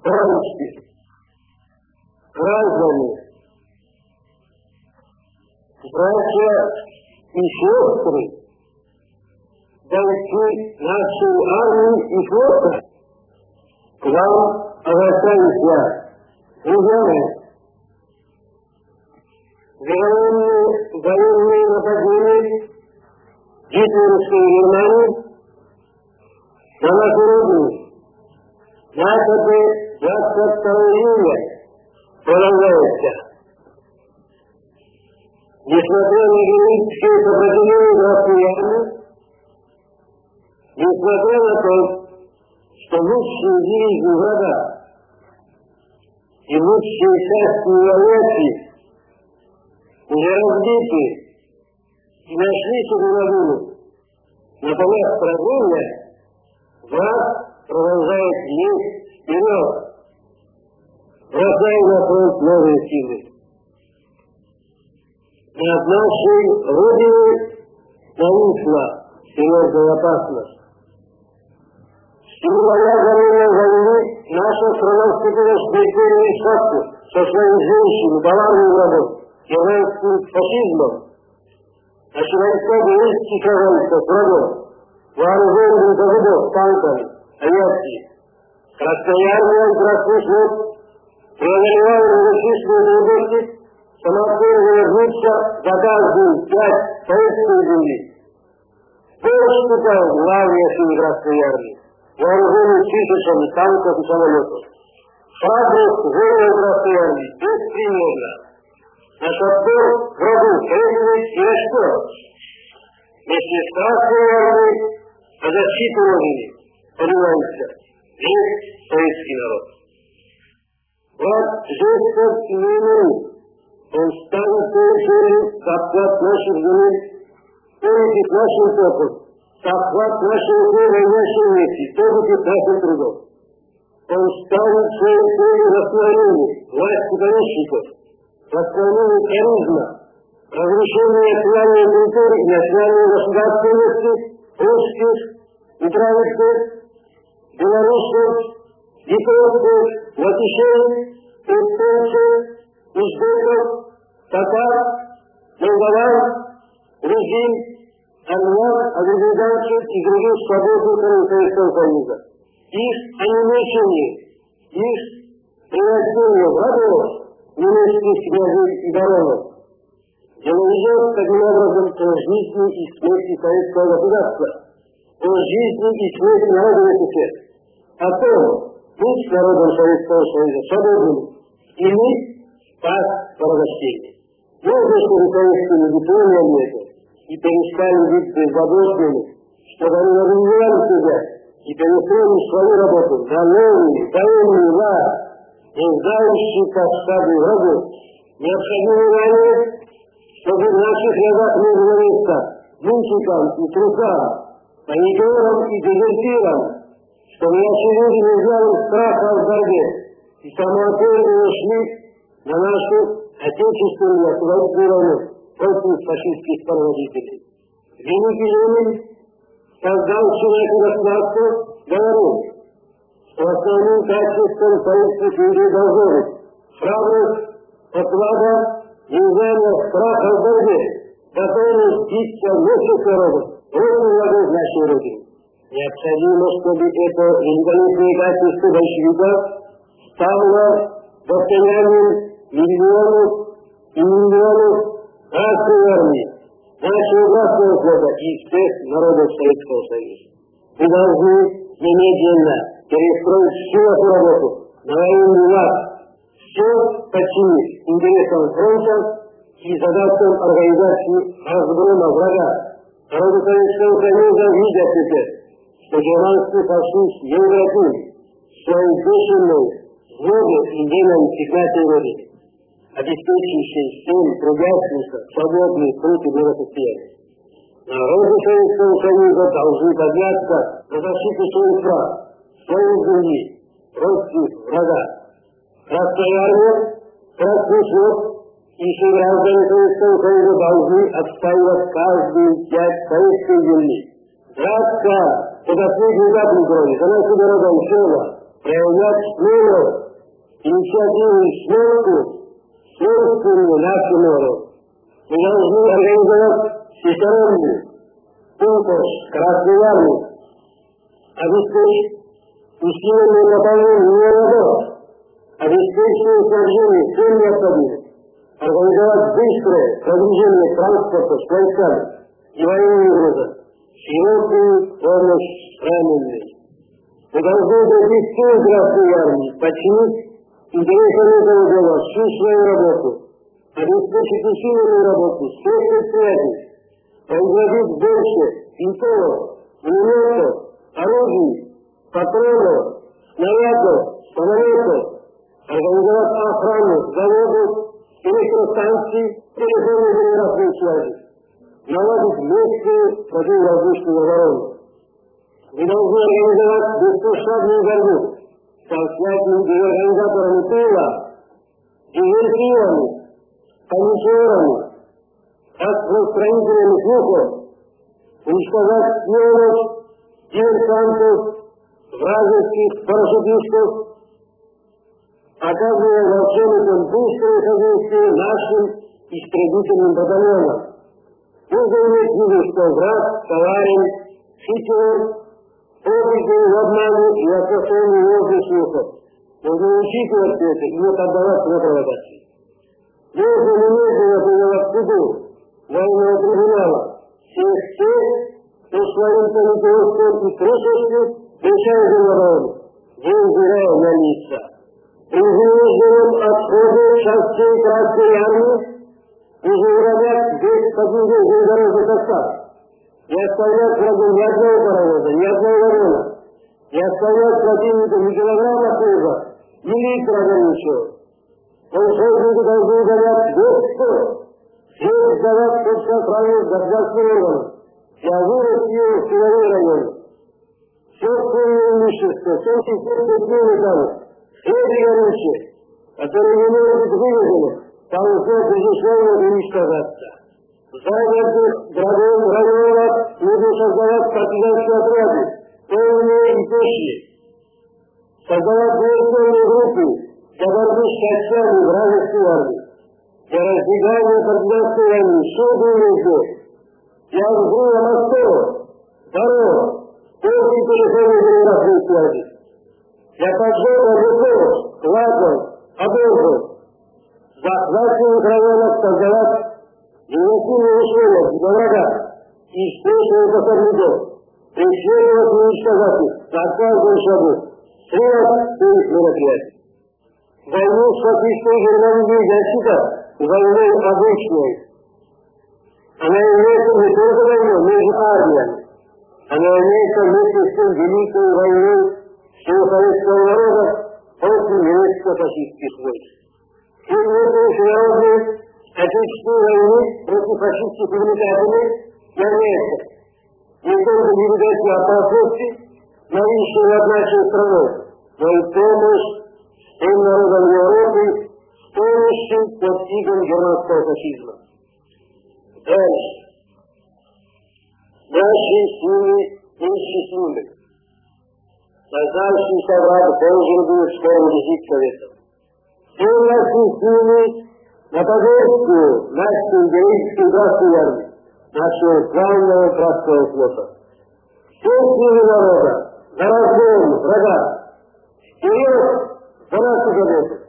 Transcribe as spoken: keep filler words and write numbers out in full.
товарищи, граждане, братья и сестры, бойцы нашей армии и флота, к вам обращаюсь я, друзья мои. Военные, военные нападения гитлеровской Германии на нашу родину якобы двадцать второго июня продолжается. Несмотря на героическое сопротивление Красной Армии, несмотря на то, что лучшие дивизии врага и лучшие части авиации уже разбиты и нашли себе родину на полях сражения, враг продолжает лезть вперед, бросая на фронт новые силы. Над нашей родиной нависла серьезная опасность. С февраля военной войны наша страна вступила в смертельную схватку со своими женщинами, товарным врагом, германским фашизмом. Наши войска боролись тиховались с врагом, вооруженным до зубов танками, авиацией. Красная армия и Красный флот преодолевали многочисленные трудности, самоотверженно рвутся за каждую пять советской земли. Кто вступал в главные силы Красной армии, вооруженный тысячами танков и самолетов? Храбрость воинов Красной армии беспримерна. Наш отбор врагу требует и на что? Вместе с Красной армией по защиту Родины поднимается весь советский народ. Враг жесток и неумолим. Он ставит свою целью захват наших земель, пользует нашим топом, захват нашего тела и нашей вести, добытых наших трудов. Он ставит свою целью растворение власти помещиков, восстановление харизма, разрушение национальной культуры и национальной государственности русских и правительств, белорусов, литовцев, латышей, эстонцев, узбеков, татар, молдаван, грузин, армян, азербайджанцев и других свободных Советского Союза. Их онемечение, их превращение в рабов немецких князей и баронов делает таким образом о жизни и смерти советского государства, о жизни и смерти народа в СССР, о том, быть народом Советского Союза свободным или спас порабощение. Можно, чтобы советские люди поняли это и перестали быть беззаботными, чтобы они организовали себя и перестроили свою работу на новый военный лад, нуждающий повставы врагу. Необходимо ранее, чтобы в наших рядах не было места мультикам и трусам, паникерам и дезертирам, чтобы наши люди не знали страха в борьбе и самоотверженно шли на нашу отечественную освободительную войну против фашистских проводителей. Великий Ленин, создал человека государство, говорил, что основным качеством советских людей должно быть храбрость, отвага, незнание страха в борьбе, готовность биться вместе с народом, против врагов нашей Родины. Необходимо, чтобы это великолепное качество большевиков стало достоянием миллионов и миллионов Красной армии, нашего Красного флота и всех народов Советского Союза. Мы должны немедленно перестроить всю эту работу на военный лад, все подчинить интересам фронта и задачам организации разгрома врага. Народы Советского Союза видят теперь, что германский фашист неукротим своей бешеной злобой и ненависти к нашей Родине, обеспечивающей всем трудящимся свободный труд и благосостояние. Народы Советского Союза должны подняться на защиту своих прав, своей земли, против врага. Красная армия, Красный флот и все граждане Советского Союза должны отстаивать каждую часть советской земли. Драться до последней капли крови за нашу дорогу села, проявлять смелость, инициативу и смелку, свойственную нашему народу. Мы должны организовать всесторонний конкурс Красной Армии, обеспечить усиленное наполнение народов, обеспечить снабжение всем необходимым, организовать быстрое продвижение транспорта с войсками и военными грузами, широкую помощь раненым. Мы должны довести Красную Армию, подчинить интересам этого дела всю свою работу, обеспечить усиленную работу всех предприятий, производить больше винтовок, пулеметов, оружий, патронов, снарядов, самолетов, организовать охрану заводов, электростанций, телефонной телеграфной связи, наладить легкую противовоздушную оборону. Мы должны организовать беспощадную борьбу с конфликтными организаторами тыла, диверсивами, комиссионами, распространителями слухов, уничтожать шпионов, диверсантов, вражеских парашютистов, оказывая во всем этом быстрое содействие нашим истребительным батальонам. Нужно иметь в виду, что враг, товарищ, хитер, опытный в обмане и отсутствии ложных слухов. Нужно учитывать все это и не поддавать его провокации. Нужно немедленно принимать в суду военного трибунала всех тех, кто своим политическим и трусостью мешает народу, не убирая на лица. Призываем отходы частей Красной Армии и заявлять без победы железнодорожный состав. Не оставлять врагу ни одного паровоза, ни одного вагона. Не оставлять противнику ни килограмма хлеба, ни литра горючего. Колхозники должны удалять весь спор, всех сдавать соцохрану государственным органам для вырасти в силовые районы. Все вкольное имущество, все системы там, эти горючие, которые не могут быть вывезены, должны, безусловно, уничтожаться. В занятых городов, районах нужно создавать партизанские отряды, полные и пешие. Создавать военные группы для борьбы с частями вражеской армии, для разбегания партизанской войны, всюду и везде, для взрыва мостов, дорог, полной телефонной телеграфной связи, для поджога лесов, складов, обозов, в захваченных районах создавать невыносимые условия для врага и встречных особняков, преследовать и уничтожать их на каждом шагу, срывать своих мероприятий. Войну с фашистской Германией я считаю войной обычной. Она является не только войной между армиями, она является вместе с тем великой войной всего советского народа против немецко-фашистских войск. И этой всенародной отечественной войны против фашистских угнетателей является не только невидательной опасности, нависшей над нашей страной, но и помощь тем народам Европы, стоящим под игом германского фашизма. Дальше. Наши силы неисчислимы. Создавшийся враг должен будет скоро удержить Советов. Все наши силы на поддержку нашей героической Красной Армии, нашего славного Красного флота. Все силы народа, за разгон врага, вперед за нашу победу!